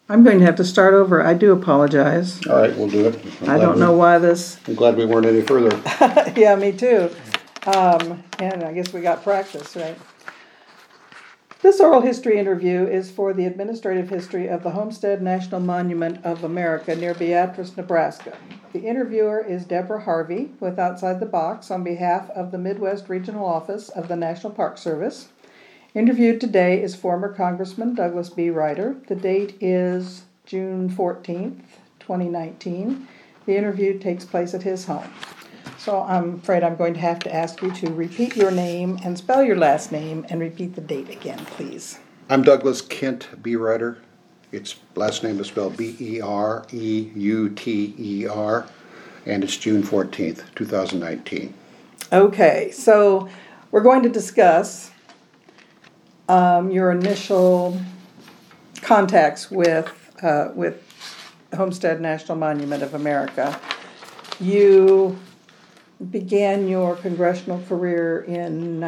I'm going to have to start over. I do apologize. All right, we'll do it. I don't know why this. I'm glad we weren't any further. Yeah, me too. And I guess we got practice, right? This oral history interview is for the administrative history of the Homestead National Monument of America near Beatrice, Nebraska. The interviewer is Deborah Harvey with Outside the Box on behalf of the Midwest Regional Office of the National Park Service. Interviewed today is former Congressman Douglas B. Ryder. The date is June 14th, 2019. The interview takes place at his home. So I'm afraid I'm going to have to ask you to repeat your name and spell your last name and repeat the date again, please. I'm Douglas Kent B. Ryder. Its last name is spelled B-E-R-E-U-T-E-R, and it's June 14th, 2019. Okay, so we're going to discuss your initial contacts with Homestead National Monument of America. You began your congressional career in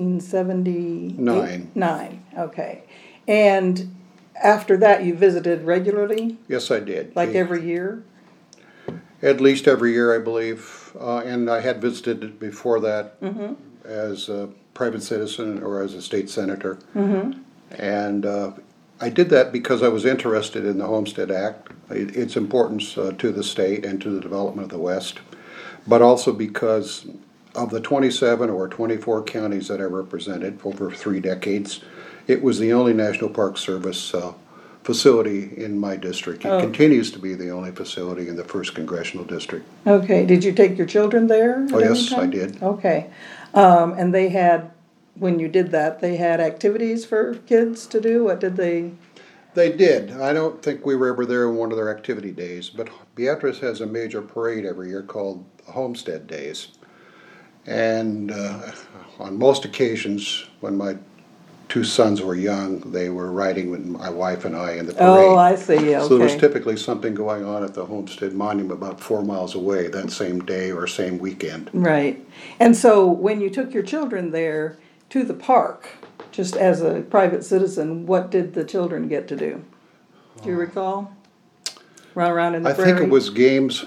1979. Okay. And after that, you visited regularly? Yes, I did. Like every year? At least every year, I believe. And I had visited before that as a private citizen or as a state senator. And I did that because I was interested in the Homestead Act, its importance to the state and to the development of the West, but also because of the 27 or 24 counties that I represented over 3 decades. It was the only National Park Service facility in my district. It continues to be the only facility in the 1st Congressional District. Okay. Did you take your children there? Oh, yes, I did. Okay. And they had, when you did that, they had activities for kids to do? What did they? They did. I don't think we were ever there on one of their activity days, but Beatrice has a major parade every year called Homestead Days. And on most occasions, when my 2 sons were young, they were riding with my wife and I in the parade. Oh, I see. Okay. So there was typically something going on at the Homestead Monument about 4 miles away that same day or same weekend. Right. And so when you took your children there to the park, just as a private citizen, what did the children get to do? Do you recall? Run around in the prairie? I think it was games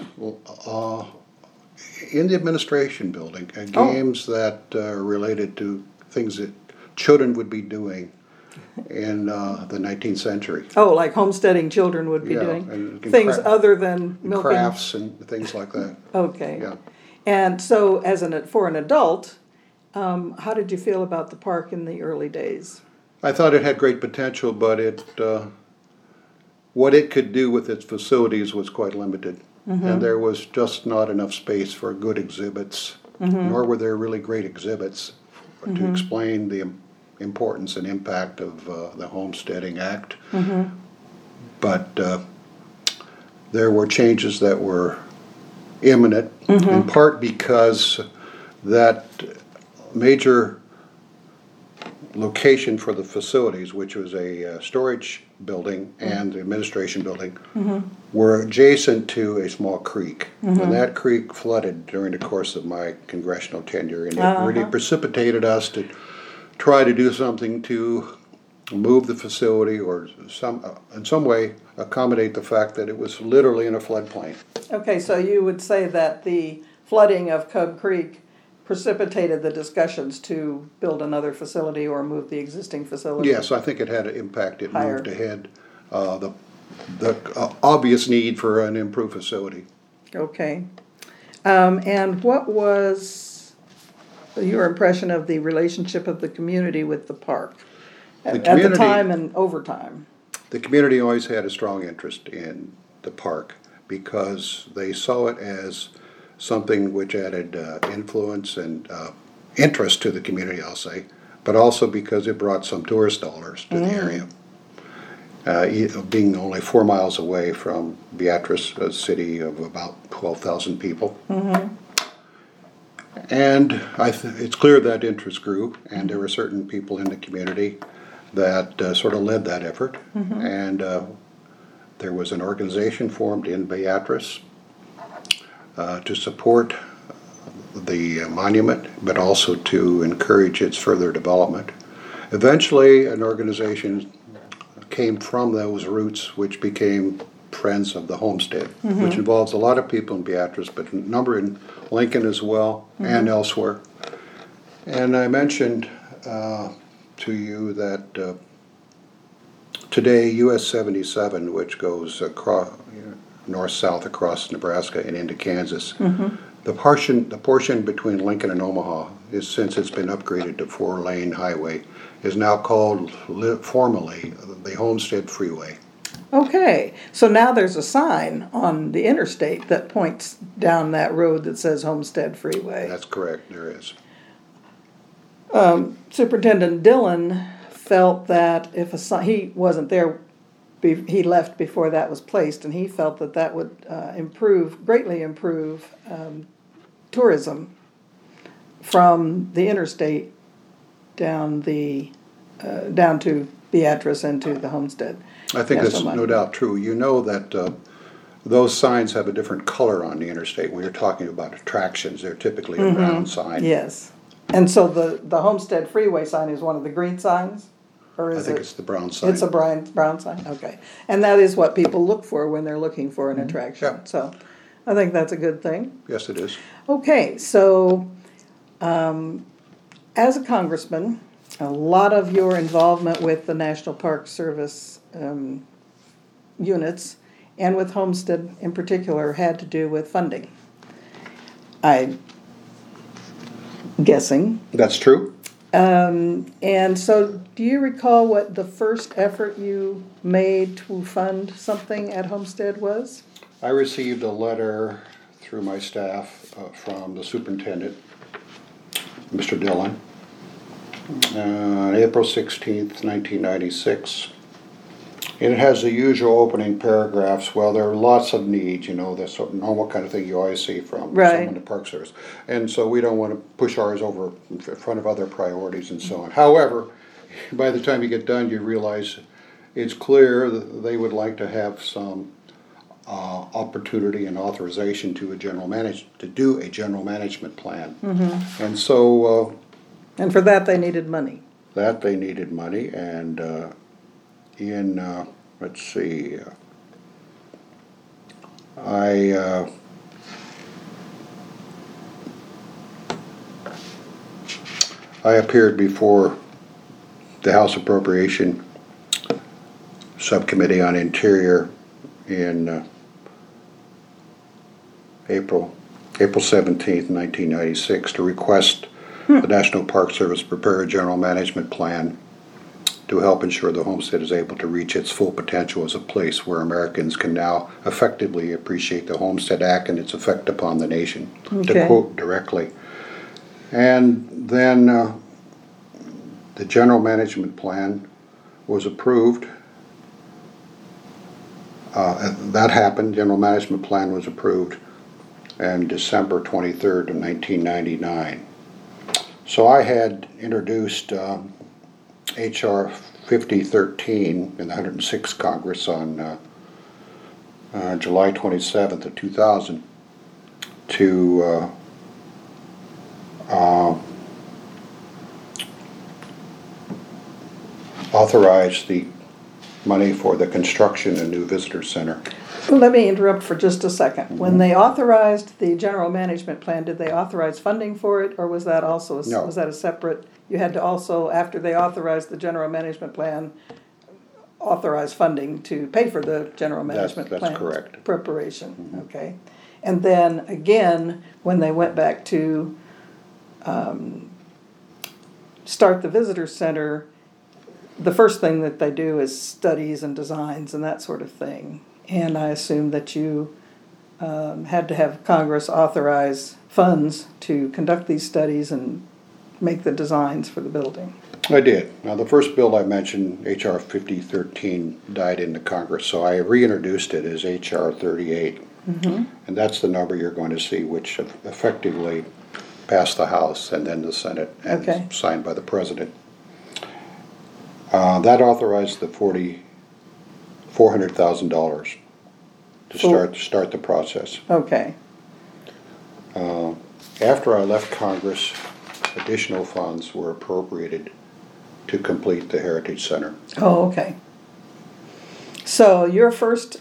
in the administration building, games that related to things that children would be doing in the 19th century. Oh, like homesteading children would be doing? And things other than milking? Crafts and things like that. Okay. Yeah. And so for an adult, how did you feel about the park in the early days? I thought it had great potential, but what it could do with its facilities was quite limited. And there was just not enough space for good exhibits, nor were there really great exhibits to explain the importance and impact of the Homesteading Act. But there were changes that were imminent, in part because that major location for the facilities, which was a storage building and the administration building, were adjacent to a small creek. And that creek flooded during the course of my congressional tenure, and it really precipitated us to try to do something to move the facility or in some way accommodate the fact that it was literally in a floodplain. Okay, so you would say that the flooding of Cub Creek precipitated the discussions to build another facility or move the existing facility? Yes, I think it had an impact. It Higher. moved ahead the obvious need for an improved facility. Okay. And what was your impression of the relationship of the community with the park at the time and over time? The community always had a strong interest in the park because they saw it as something which added influence and interest to the community, I'll say, but also because it brought some tourist dollars to the area. Being only 4 miles away from Beatrice, a city of about 12,000 people. And it's clear that interest grew, and there were certain people in the community that sort of led that effort. And there was an organization formed in Beatrice to support the monument, but also to encourage its further development. Eventually, an organization came from those roots, which became Friends of the Homestead, which involves a lot of people in Beatrice, but a number in Lincoln as well and elsewhere. And I mentioned to you that today US 77, which goes across north-south across Nebraska and into Kansas, the portion between Lincoln and Omaha is, since it's been upgraded to 4-lane highway, is now called formally the Homestead Freeway. Okay, so now there's a sign on the interstate that points down that road that says Homestead Freeway. That's correct, there is. Superintendent Dillon felt that if a sign, he wasn't there, he left before that was placed, and he felt that that would greatly improve tourism from the interstate down to Beatrice and to the Homestead. I think that's no doubt true. You know that those signs have a different color on the interstate. When you're talking about attractions, they're typically a brown sign. Yes. And so the Homestead Freeway sign is one of the green signs? Or is I think it's the brown sign. It's a brown sign? Okay. And that is what people look for when they're looking for an attraction. Yeah. So I think that's a good thing. Yes, it is. Okay, so as a congressman, a lot of your involvement with the National Park Service units and with Homestead in particular had to do with funding. I'm guessing. That's true. And so do you recall what the first effort you made to fund something at Homestead was? I received a letter through my staff from the superintendent, Mr. Dillon, on April 16th, 1996. And it has the usual opening paragraphs. Well, there are lots of needs, the sort of normal kind of thing you always see from someone in the Park Service. And so we don't want to push ours over in front of other priorities and so on. However, by the time you get done, you realize it's clear that they would like to have some opportunity and authorization to do a general management plan. And so and for that they needed money. And let's see, I appeared before the House Appropriation Subcommittee on Interior in April 17th, 1996, to request the National Park Service prepare a general management plan to help ensure the Homestead is able to reach its full potential as a place where Americans can now effectively appreciate the Homestead Act and its effect upon the nation, to quote directly. And then the general management plan was approved. That happened, general management plan was approved on December 23rd of 1999. So I had introduced H.R. 5013 in the 106th Congress on July 27th of 2000 to authorize the money for the construction of a new visitor center. Well, let me interrupt for just a second. When they authorized the general management plan, did they authorize funding for it, or was that also No. was that a separate? You had to also, after they authorized the general management plan, authorize funding to pay for the general management plan. That's correct. Preparation. Okay, and then again when they went back to start the visitor center, the first thing that they do is studies and designs and that sort of thing. And I assume that you had to have Congress authorize funds to conduct these studies and make the designs for the building. I did. Now, the first bill I mentioned, H.R. 5013, died in the Congress, so I reintroduced it as H.R. 38. And that's the number you're going to see, which effectively passed the House and then the Senate and signed by the President. That authorized the $400,000 to start the process. Okay. After I left Congress, additional funds were appropriated to complete the Heritage Center. Oh, okay. So your first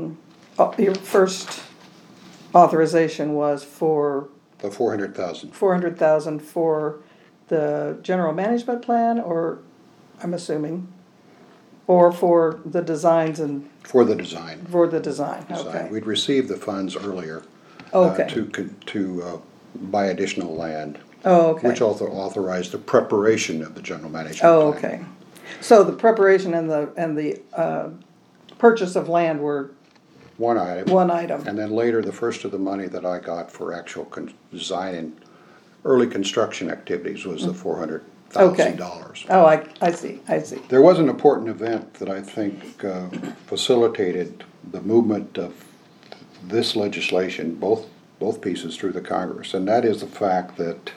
authorization was for The 400,000 400,000 for the general management plan, or, I'm assuming, or for the designs and, for the design. for the design, okay. We'd received the funds earlier Okay. to buy additional land, Oh, okay. which also authorized the preparation of the general management Oh, plan. okay. So the preparation and the purchase of land were One item. one item. And then later, the first of the money that I got for actual design and early construction activities was the $400,000. Oh, I see. There was an important event that I think facilitated the movement of this legislation, both pieces, through the Congress, and that is the fact that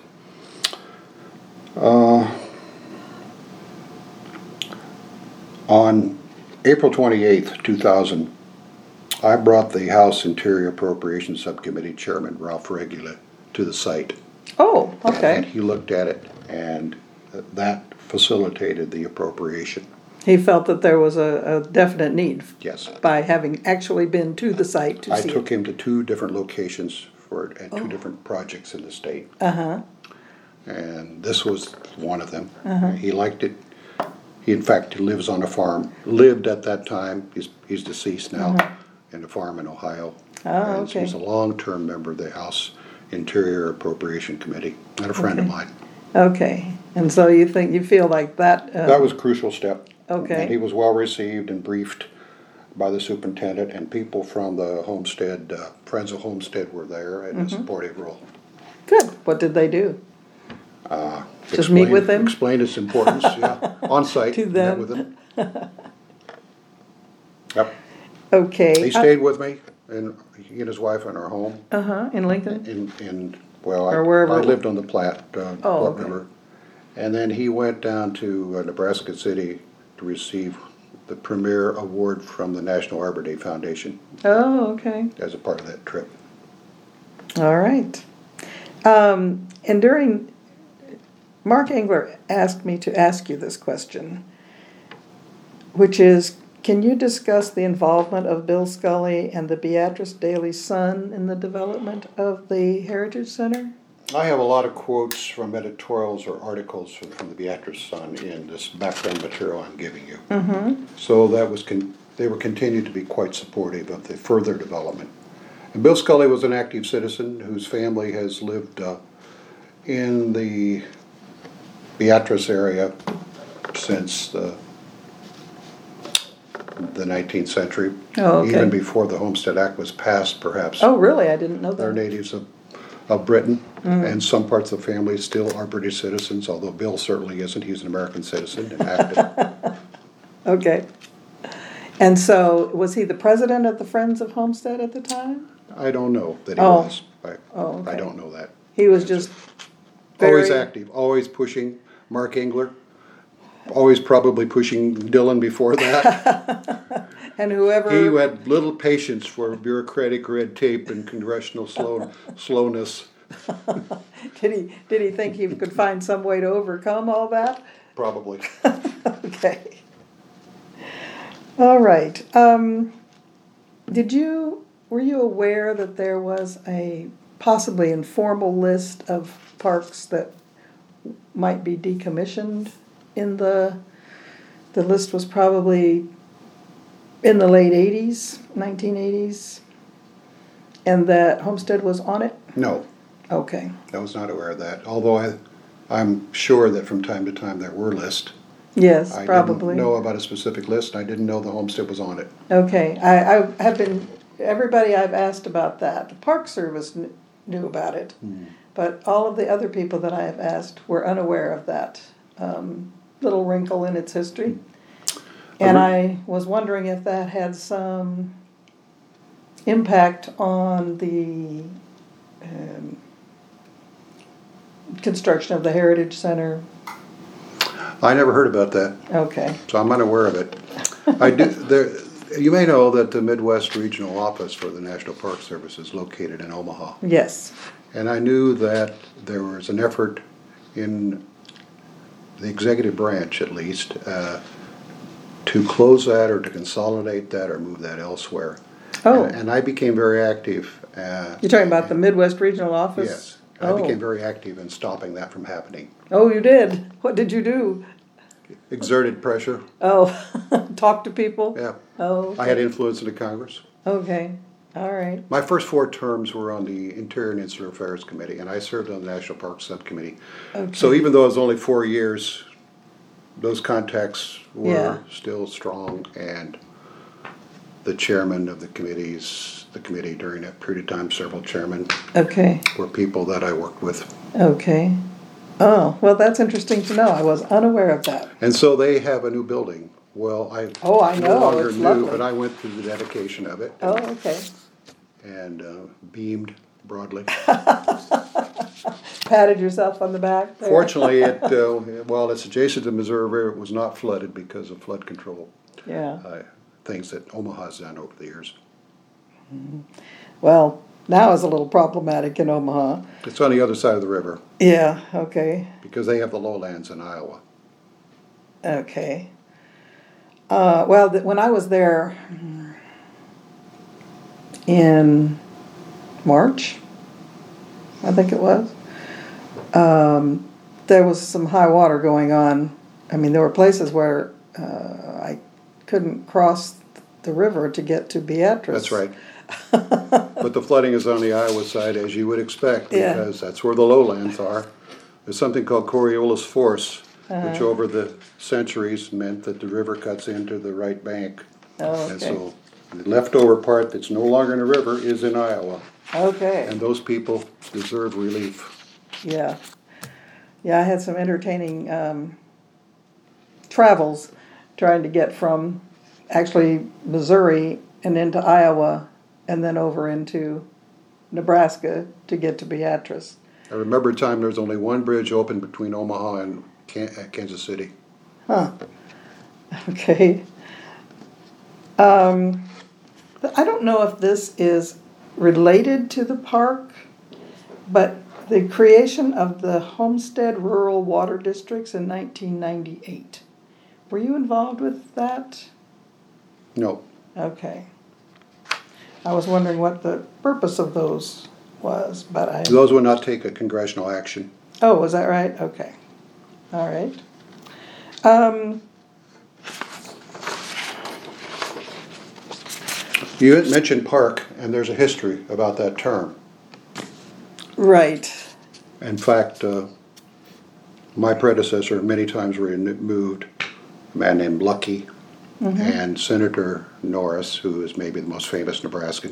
on April 28th, 2000, I brought the House Interior Appropriations Subcommittee Chairman, Ralph Regula, to the site. Oh, And okay. he looked at it, and that facilitated the appropriation. He felt that there was a definite need Yes. by having actually been to the site to I see took it. him to two different locations at two different projects in the state, Uh-huh. and this was one of them. He liked it. He, in fact, lives on a farm, lived at that time, he's deceased now, in a farm in Ohio. Oh, And okay. he's a long-term member of the House Interior Appropriation Committee, and a friend of mine. Okay. And so you feel like that. That was a crucial step. Okay. And he was well received and briefed by the superintendent, and people from the Homestead, Friends of Homestead were there in a supportive role. Good. What did they do? Just meet with them? Explained its importance, yeah, on site. To met them. with him. Yep, Okay. he stayed with me, and he and his wife in our home, In Lincoln? well, Or wherever- I lived on the Platte, Oh, Platte okay. River. And then he went down to Nebraska City to receive the premier award from the National Arbor Day Foundation Oh, okay. as a part of that trip. All right. And Mark Engler asked me to ask you this question, which is, can you discuss the involvement of Bill Scully and the Beatrice Daily Sun in the development of the Heritage Center? I have a lot of quotes from editorials or articles from the Beatrice Sun in this background material I'm giving you. So that was they were continued to be quite supportive of the further development. And Bill Scully was an active citizen whose family has lived in the Beatrice area since the 19th century. Oh, okay. Even before the Homestead Act was passed, perhaps. Oh, really? I didn't know They're that. natives of Britain, and some parts of the family still are British citizens, although Bill certainly isn't. He's an American citizen and active. Okay. And so, was he the president of the Friends of Homestead at the time? I don't know that he Oh. was. Oh, okay. I don't know that. He was just Always very- active, always pushing. Mark Engler, always probably pushing Dylan before that. And whoever. He had little patience for bureaucratic red tape and congressional slowness. Did he think he could find some way to overcome all that? Probably. Okay. All right. Were you aware that there was a possibly informal list of parks that might be decommissioned in the list was probably in the late 80s, 1980s, and that Homestead was on it? No, Okay. I was not aware of that, although I'm sure that from time to time there were lists. Yes, I probably. didn't know about a specific list, and I didn't know the Homestead was on it. Okay, I have been, everybody I've asked about that, the Park Service knew about it, but all of the other people that I have asked were unaware of that little wrinkle in its history. And I was wondering if that had some impact on the construction of the Heritage Center. I never heard about that, Okay, so I'm unaware of it. You may know that the Midwest Regional Office for the National Park Service is located in Omaha. yes, And I knew that there was an effort in the executive branch, at least, to close that or to consolidate that or move that elsewhere. Oh. And I became very active. You're talking about the Midwest Regional Office? Yes. I Oh. became very active in stopping that from happening. Oh, you did? What did you do? Exerted pressure. Oh, talk to people? Yeah. Oh, I had influence in the Congress. okay, all right. My first 4 terms were on the Interior and Insular Affairs Committee, and I served on the National Park Subcommittee. Okay. So even though it was only 4 years, those contacts were Yeah. still strong, and the chairman of the committee during that period of time, several chairmen, Okay, were people that I worked with. okay. Oh, well, that's interesting to know. I was unaware of that. And so they have a new building. Well, I Oh, I know, no longer it's knew, lovely. but I went through the dedication of it Oh, okay. and beamed broadly. Patted yourself on the back there? Fortunately, while it's adjacent to the Missouri River, it was not flooded because of flood control Yeah. things that Omaha's done over the years. Well, now it's a little problematic in Omaha. It's on the other side of the river Yeah, okay, because they have the lowlands in Iowa. okay. Well, when I was there in March, I think it was, there was some high water going on. I mean, there were places where I couldn't cross the river to get to Beatrice. That's right. But the flooding is on the Iowa side, as you would expect, Yeah. because that's where the lowlands are. There's something called Coriolis Force, which over the centuries meant that the river cuts into the right bank. Oh, And okay. so the leftover part that's no longer in the river is in Iowa. Okay. And those people deserve relief. Yeah. Yeah, I had some entertaining travels trying to get from actually Missouri and into Iowa and then over into Nebraska to get to Beatrice. I remember a time there was only one bridge open between Omaha and Kansas City. Huh. Okay. I don't know if this is related to the park, but the creation of the Homestead Rural Water Districts in 1998. Were you involved with that? No, Okay. I was wondering what the purpose of those was, but I... those would not take a congressional action. Oh, was that right? Okay. All right. You had mentioned park, and there's a history about that term. Right. In fact, my predecessor many times removed a man named Lucky and Senator Norris, who is maybe the most famous Nebraskan,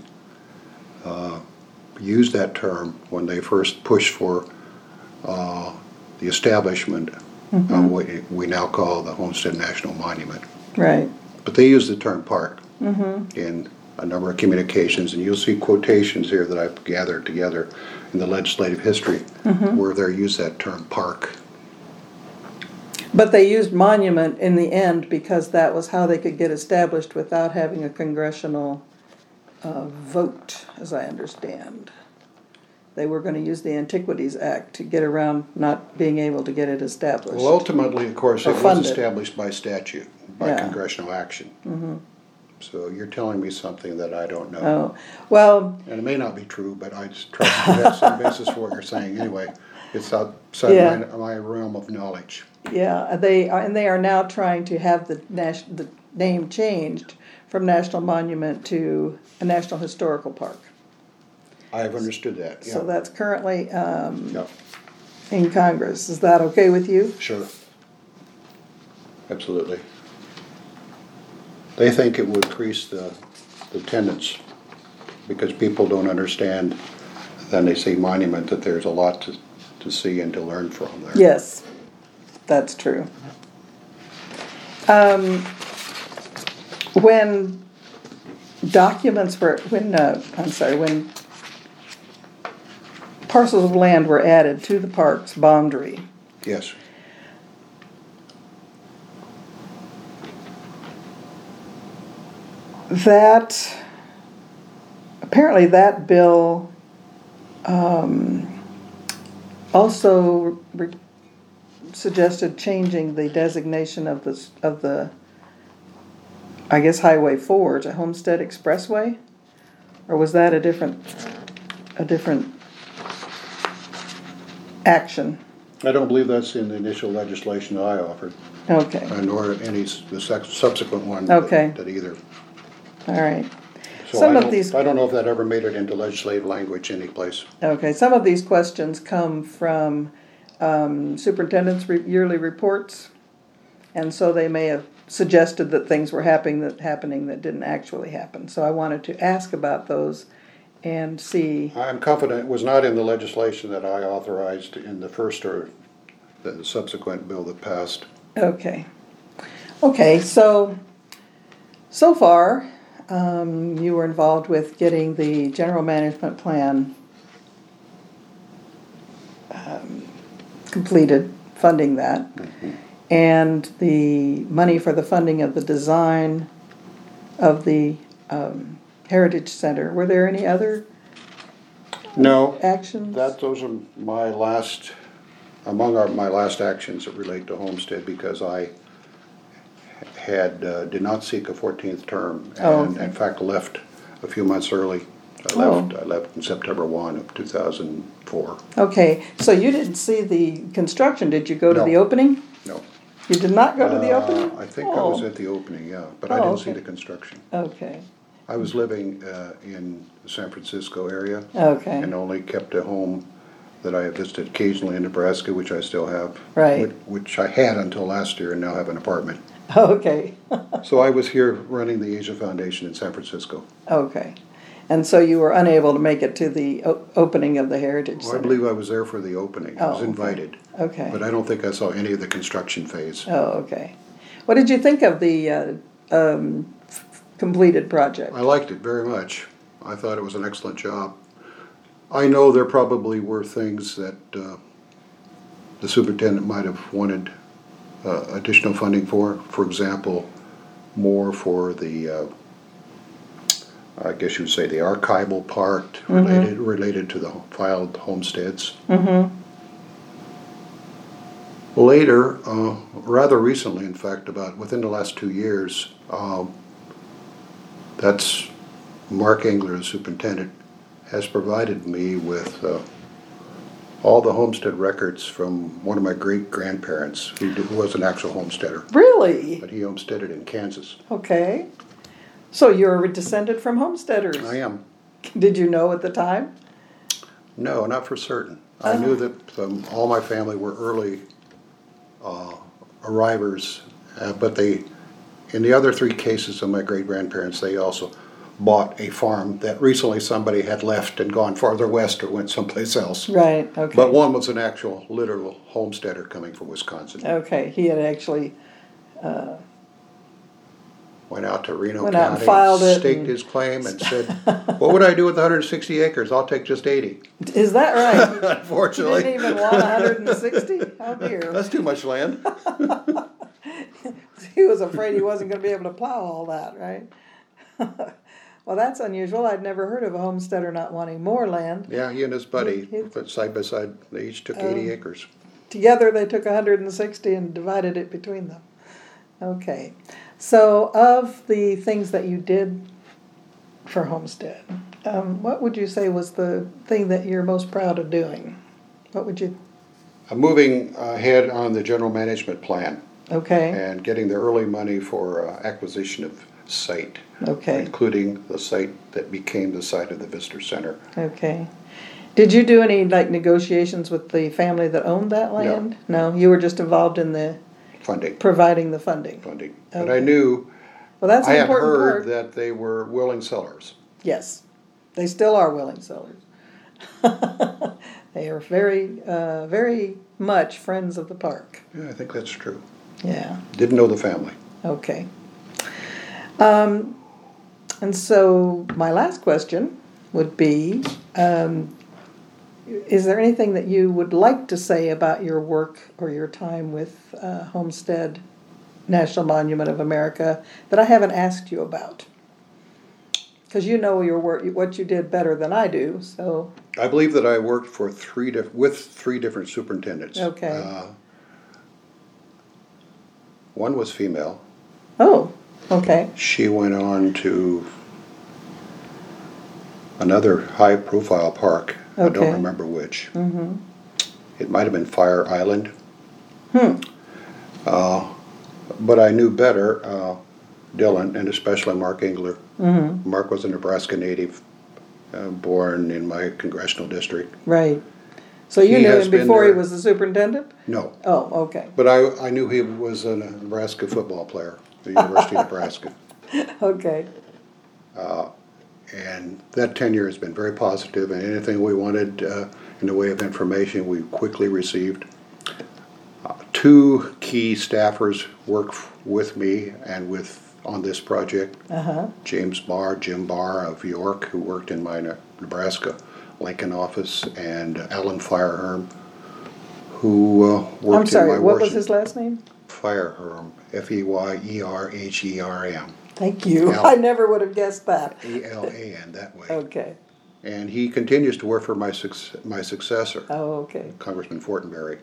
used that term when they first pushed for the establishment of what we now call the Homestead National Monument. Right. But they used the term park in a number of communications, and you'll see quotations here that I've gathered together in the legislative history where they use that term park. But they used monument in the end because that was how they could get established without having a congressional vote, as I understand. They were going to use the Antiquities Act to get around not being able to get it established. Well, ultimately, of course, Or it was funded. established by statute, by Yeah. congressional action. So you're telling me something that I don't know. Oh, well, And it may not be true, but I just trust you have some basis for what you're saying anyway. It's outside Yeah. my realm of knowledge. yeah, they are now trying to have the name changed from National Monument to a National Historical Park. I've understood that, yeah. So that's currently Yeah, in Congress. Is that okay with you? sure. Absolutely. They think it will increase the attendance because people don't understand, then they see monument, that there's a lot to see and to learn from there. Yes, that's true. When documents were, when parcels of land were added to the park's boundary, Yes. that, apparently that bill also suggested changing the designation of the I guess Highway 4 to Homestead Expressway? Or was that a different action? I don't believe that's in the initial legislation that I offered, Okay, nor any the subsequent one Okay. that either. all right. So Some I of don't, these- I don't know if that ever made it into legislative language anyplace. Okay, some of these questions come from superintendent's yearly reports, and so they may have suggested that things were happening that didn't actually happen. So I wanted to ask about those and see. I'm confident it was not in the legislation that I authorized in the first or the subsequent bill that passed. Okay. Okay, so far, you were involved with getting the general management plan completed, funding that, and the money for the funding of the design of the Heritage Center. Were there any other No, actions? those are my last, my last actions that relate to Homestead, because I did not seek a 14th term, and in fact left a few months early. I left in September 1 of 2004. Okay, so you didn't see the construction, did you go to No. the opening? No. You did not go to the opening? I think I was at the opening, yeah, but I didn't see okay. the construction. Okay, I was living in the San Francisco area. Okay. And only kept a home that I visited occasionally in Nebraska, which I still have. Right. Which I had until last year, and now have an apartment. okay, So I was here running the Asia Foundation in San Francisco. okay. And so you were unable to make it to the opening of the Heritage Well, Center? I believe I was there for the opening. I was okay. invited. Okay. But I don't think I saw any of the construction phase. Oh, okay. What did you think of the completed project? I liked it very much. I thought it was an excellent job. I know there probably were things that the superintendent might have wanted additional funding for. For example, more for the, I guess you would say, the archival part related to the filed homesteads. Later, rather recently, in fact, about within the last 2 years, that's Mark Engler, the superintendent, has provided me with all the homestead records from one of my great-grandparents who was an actual homesteader, Really? but he homesteaded in Kansas. Okay. So you're descended from homesteaders? I am. Did you know at the time? No, not for certain. I knew that all my family were early arrivers, but in the other 3 cases of my great-grandparents, they also bought a farm that recently somebody had left and gone farther west or went someplace else. Right, okay. But one was an actual, literal homesteader coming from Wisconsin. Okay, he had actually Went out to Reno Went out and County, filed it staked and- his claim and said, what would I do with 160 acres? I'll take just 80. Is that right? You Unfortunately. didn't even want 160? Oh dear. That's too much land. He was afraid he wasn't going to be able to plow all that, right? Well, that's unusual. I'd never heard of a homesteader not wanting more land. Yeah, he and his buddy, He- but side by side, they each took 80 acres. Together they took 160 and divided it between them. Okay. So of the things that you did for Homestead, what would you say was the thing that you're most proud of doing? What would you... I'm moving ahead on the general management plan Okay, and getting the early money for acquisition of site, okay, including the site that became the site of the Visitor Center. okay. Did you do any like negotiations with the family that owned that land? No, you were just involved in the Funding. providing the funding. But Okay. I knew, Well, that's I an had important heard part. that they were willing sellers. Yes, they still are willing sellers. They are very much friends of the park. Yeah, I think that's true. Yeah. Didn't know the family. Okay. And so my last question would be, is there anything that you would like to say about your work or your time with Homestead National Monument of America that I haven't asked you about? Because you know your work, what you did better than I do, so... I believe that I worked for with three different superintendents. Okay. One was female, Oh, Okay. She went on to another high-profile park. I Okay. don't remember which. It might have been Fire Island. But I knew better Dylan, and especially Mark Engler. Mark was a Nebraska native, born in my congressional district. Right. So you He knew has him been before he there. was the superintendent? No, Oh, okay. but I knew he was a Nebraska football player, the University of Nebraska. Okay. And that tenure has been very positive, and anything we wanted in the way of information, we quickly received. Two key staffers work with me and on this project. Jim Barr of York, who worked in my Nebraska Lincoln office, and Alan Fireherm, who worked I'm sorry, in my what was Washington. his last name? Fireherm, Feyerherem, Thank you. Al. I never would have guessed that. ALAN that way. Okay. And he continues to work for my successor, Oh, okay. Congressman Fortenberry,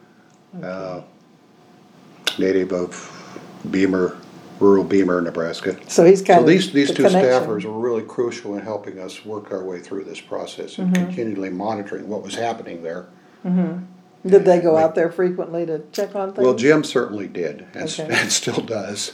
native of rural Beamer, Nebraska. So he's kind So of these the two connection. staffers were really crucial in helping us work our way through this process and continually monitoring what was happening there. Did they go out there frequently to check on things? Well, Jim certainly did, and, Okay. and still does.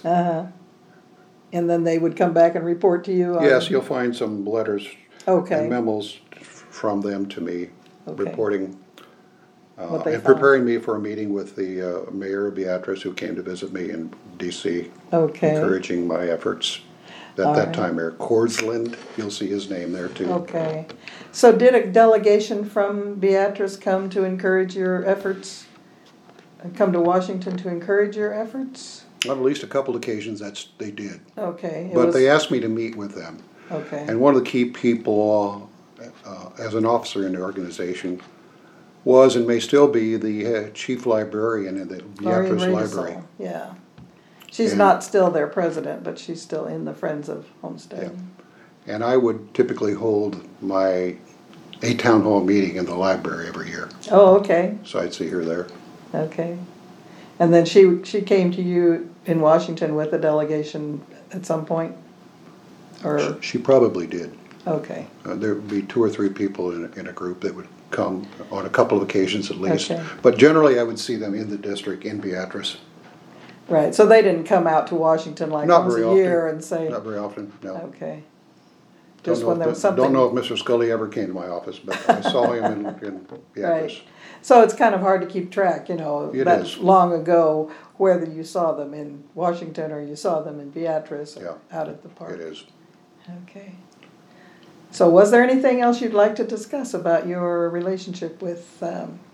And then they would come back and report to you? Yes, you'll find some letters Okay. and memos from them to me, Okay. reporting What they and found. preparing me for a meeting with the mayor of Beatrice, who came to visit me in D.C., Okay. encouraging my efforts. At All that right. time, Mayor Kordsland, you'll see his name there too. Okay. So did a delegation from Beatrice come to encourage your efforts? Come to Washington to encourage your efforts? On at least a couple occasions, they did. Okay. But they asked me to meet with them. Okay. And one of the key people, as an officer in the organization, was and may still be the chief librarian in the Maureen Beatrice Library. Radisson, yeah. She's And- not still their president, but she's still in the Friends of Homestead. And I would typically hold a town hall meeting in the library every year. Oh, okay, So I'd see her there. okay. And then she came to you in Washington with a delegation at some point? Or, She probably did. okay, There would be 2 or 3 people in a group that would come on a couple of occasions at least. Okay. But generally, I would see them in the district in Beatrice. right, so they didn't come out to Washington like Not once very a year often. and say, Not very often, no. okay. Don't Just know when if there was the- something. Don't know if Mr. Scully ever came to my office, but I saw him in Beatrice. Right. So it's kind of hard to keep track, It that is. long ago, whether you saw them in Washington or you saw them in Beatrice or Yeah. out at the park. It is. Okay. So was there anything else you'd like to discuss about your relationship with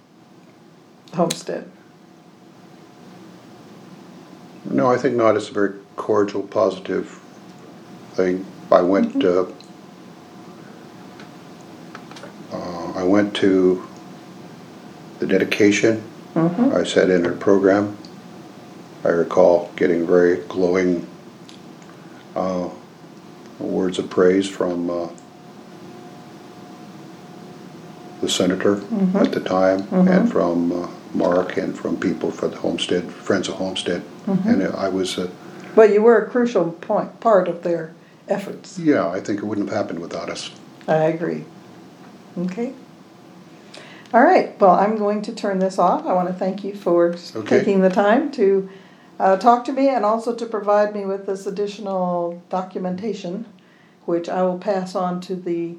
Homestead? No, I think not. It's a very cordial, positive thing. I went to the dedication. I sat in a program. I recall getting very glowing words of praise from the senator at the time, and from Mark, and from people for the Homestead, Friends of Homestead. And I was, Well, you were a crucial part of their efforts. yeah, I think it wouldn't have happened without us. I agree. Okay. All right. Well, I'm going to turn this off. I want to thank you for Okay. taking the time to talk to me and also to provide me with this additional documentation, which I will pass on to the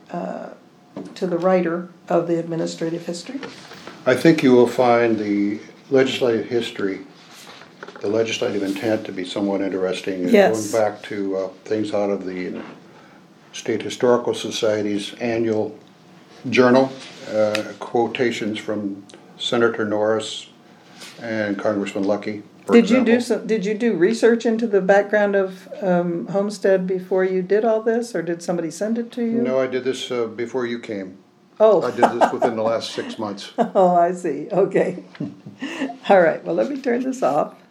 writer of the administrative history. I think you will find the legislative history, the legislative intent to be somewhat interesting. Yes. Going back to things out of the State Historical Society's annual journal, quotations from Senator Norris and Congressman Lucky. for Did you example. did you do research into the background of Homestead before you did all this, or did somebody send it to you? No, I did this before you came. Oh. I did this within the last 6 months. Oh, I see. Okay. All right. Well, let me turn this off.